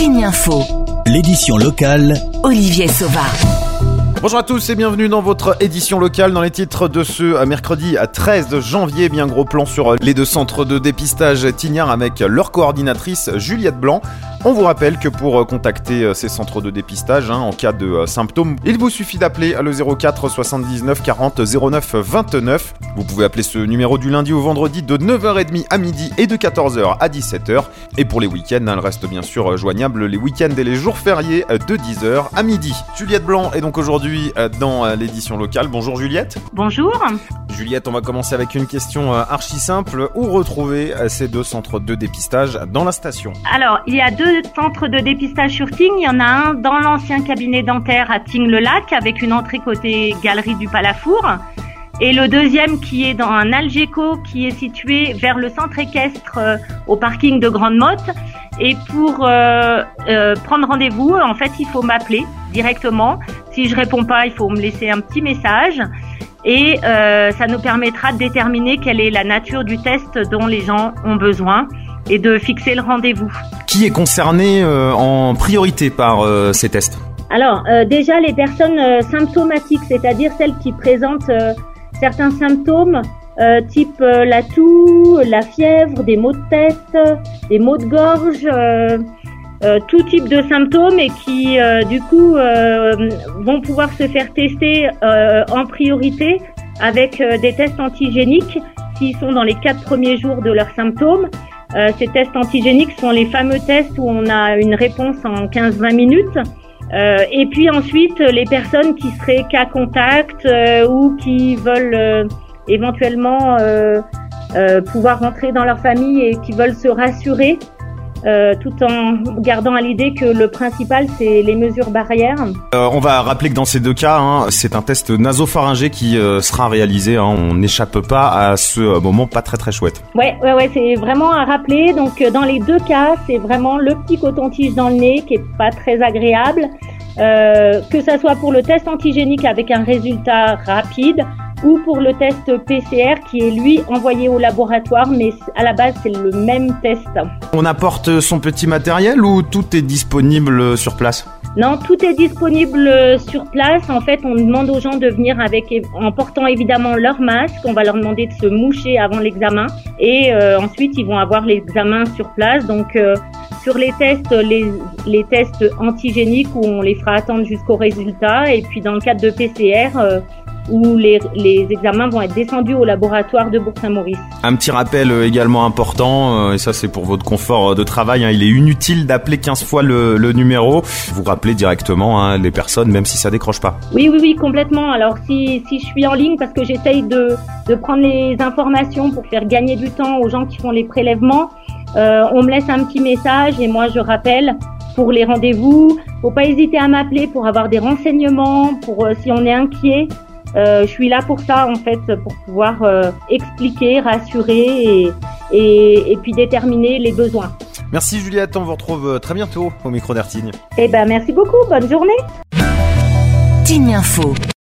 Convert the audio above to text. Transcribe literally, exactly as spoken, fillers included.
Tignes Info, l'édition locale, Olivier Sauva. Bonjour à tous et bienvenue dans votre édition locale. Dans les titres de ce mercredi treize janvier, bien gros plan sur les deux centres de dépistage Tignard avec leur coordinatrice Juliette Blanc. On vous rappelle que pour contacter ces centres de dépistage hein, en cas de symptômes, il vous suffit d'appeler le zéro quatre soixante-dix-neuf quarante zéro neuf vingt-neuf. Vous pouvez appeler ce numéro du lundi au vendredi de neuf heures trente à midi et de quatorze heures à dix-sept heures. Et pour les week-ends, elle reste bien sûr joignable les week-ends et les jours fériés de dix heures à midi. Juliette Blanc est donc aujourd'hui dans l'édition locale. Bonjour Juliette. Bonjour. Juliette, on va commencer avec une question archi simple. Où retrouver ces deux centres de dépistage dans la station ? Alors, il y a deux centres de dépistage sur Tignes. Il y en a un dans l'ancien cabinet dentaire à Tignes-le-Lac avec une entrée côté galerie du Palafour. Et le deuxième qui est dans un Algeco qui est situé vers le centre équestre euh, au parking de Grande Motte. Et pour euh, euh, prendre rendez-vous, en fait, il faut m'appeler directement. Si je réponds pas, il faut me laisser un petit message. Et euh, ça nous permettra de déterminer quelle est la nature du test dont les gens ont besoin et de fixer le rendez-vous. Qui est concerné euh, en priorité par euh, ces tests ? Alors, euh, déjà les personnes euh, symptomatiques, c'est-à-dire celles qui présentent euh, certains symptômes euh, type euh, la toux, la fièvre, des maux de tête, des maux de gorge, euh, euh, tout type de symptômes et qui euh, du coup euh, vont pouvoir se faire tester euh, en priorité avec euh, des tests antigéniques s'ils sont dans les quatre premiers jours de leurs symptômes. Euh, ces tests antigéniques sont les fameux tests où on a une réponse en quinze à vingt minutes. Euh, et puis ensuite, les personnes qui seraient cas contact euh, ou qui veulent euh, éventuellement euh, euh, pouvoir rentrer dans leur famille et qui veulent se rassurer, euh, tout en gardant à l'idée que le principal, c'est les mesures barrières. Euh, on va rappeler que dans ces deux cas, hein, c'est un test nasopharyngé qui euh, sera réalisé. Hein, on n'échappe pas à ce moment pas très très chouette. Ouais, ouais, ouais, c'est vraiment à rappeler. Donc, dans les deux cas, c'est vraiment le petit coton-tige dans le nez qui est pas très agréable. Euh, que ça soit pour le test antigénique avec un résultat rapide ou pour le test P C R qui est lui envoyé au laboratoire, mais à la base c'est le même test. On apporte son petit matériel ou tout est disponible sur place ? Non, tout est disponible sur place. En fait, on demande aux gens de venir avec, en portant évidemment leur masque. On va leur demander de se moucher avant l'examen et euh, ensuite ils vont avoir l'examen sur place. Donc euh, sur les tests, les, les tests antigéniques où on les fera attendre jusqu'au résultat et puis dans le cadre de P C R euh, où les, les examens vont être descendus au laboratoire de Bourg-Saint-Maurice. Un petit rappel également important, et ça c'est pour votre confort de travail, hein, il est inutile d'appeler quinze fois le, le numéro. Vous rappelez directement hein, les personnes, même si ça décroche pas. Oui, oui, oui, complètement. Alors si, si je suis en ligne, parce que j'essaye de, de prendre les informations pour faire gagner du temps aux gens qui font les prélèvements, euh, on me laisse un petit message et moi je rappelle pour les rendez-vous. Faut pas hésiter à m'appeler pour avoir des renseignements, pour euh, si on est inquiet. Euh, je suis là pour ça en fait, pour pouvoir euh, expliquer, rassurer et, et, et puis déterminer les besoins. Merci Juliette, on vous retrouve très bientôt au micro d'Air Tignes. Eh ben merci beaucoup, bonne journée. Tignes Info.